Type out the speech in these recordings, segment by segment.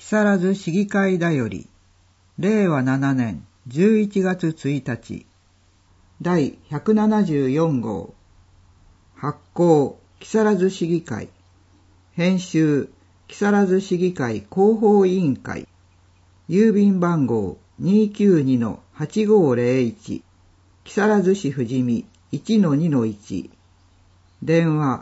更津市議会だより、令和7年11月1日、第174号、発行、木更津市議会、編集、木更津市議会広報委員会、郵便番号 292-8501、木更津市富士見 1-2-1、電話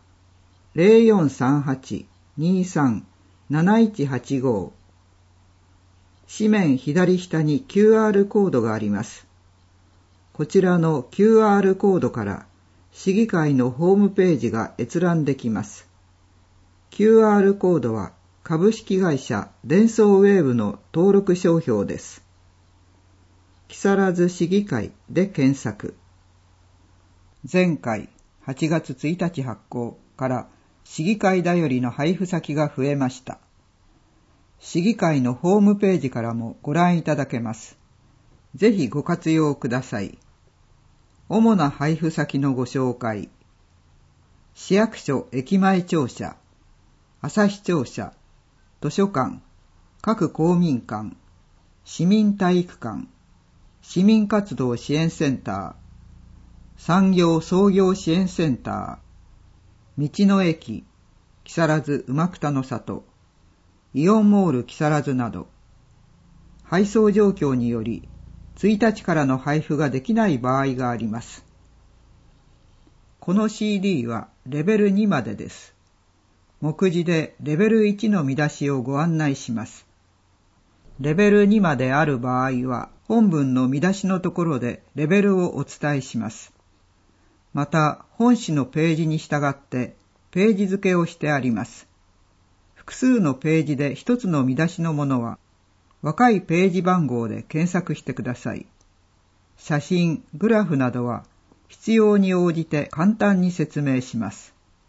0438-23-7185、紙面左下に QR コードがあります。こちらの QR コードから市議会のホームページが閲覧できます。QR コードは株式会社デンソーウェーブの登録商標です。木更津市議会で検索。前回8月1日発行から市議会だよりの配布先が増えました。市議会のホームページからもご覧いただけます。ぜひご活用ください。主な配布先のご紹介。市役所駅前庁舎、朝日庁舎、図書館、各公民館、市民体育館、市民活動支援センター、産業創業支援センター、道の駅、木更津馬草の里、イオンモール木更津など、配送状況により1日からの配布ができない場合があります。この CD はレベル2までです。目次でレベル1の見出しをご案内します。レベル2まである場合は本文の見出しのところでレベルをお伝えします。また本誌のページに従ってページ付けをしてあります。複数のページで一つの見出しのものは若いページ番号で検索してください。写真、グラフなどは必要に応じて簡単に説明します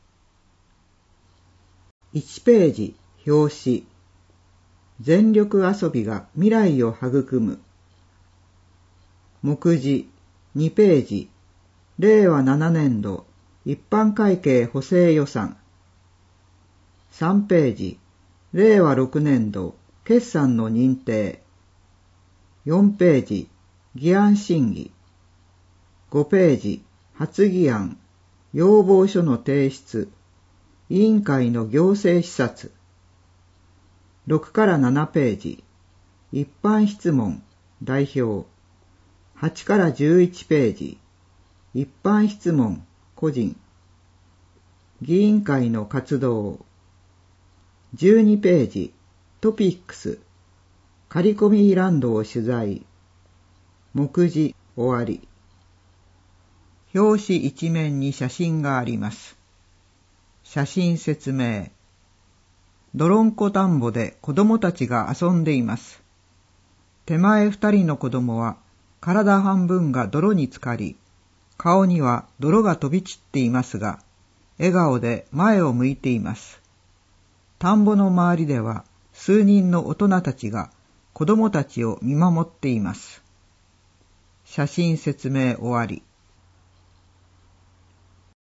。1ページ、表紙。全力遊びが未来を育む。目次、2ページ。令和7年度一般会計補正予算。3ページ。令和6年度決算の認定。4ページ。議案審議。5ページ。発議案。要望書の提出。委員会の行政視察。6から7ページ。一般質問。代表。8から11ページ。一般質問。個人。議員会の活動。12ページ。トピックス。刈込ランドを取材。目次。終わり。表紙一面に写真があります。写真説明。泥んこ田んぼで子供たちが遊んでいます。手前2人の子供は体半分が泥に浸かり、顔には泥が飛び散っていますが、笑顔で前を向いています。田んぼの周りでは数人の大人たちが子供たちを見守っています。写真説明終わり。